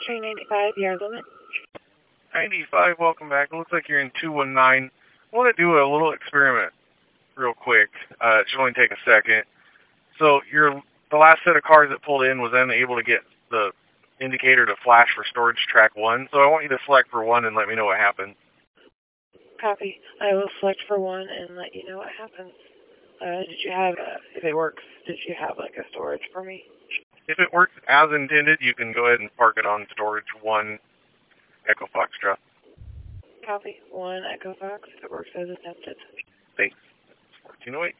Train 95, your limit. 95, welcome back. It looks like you're in 219. I want to do a little experiment real quick. It should only take a second. So the last set of cars that pulled in was then able to get the indicator to flash for storage track 1. So I want you to select for 1 and let me know what happens. Copy. I will select for 1 and let you know what happens. Did you have, if it works, did you have like a storage for me? If it works as intended, you can go ahead and park it on storage 1 Echo Foxtrot. Copy. 1 Echo Fox, if it works as attempted. Thanks. 1408.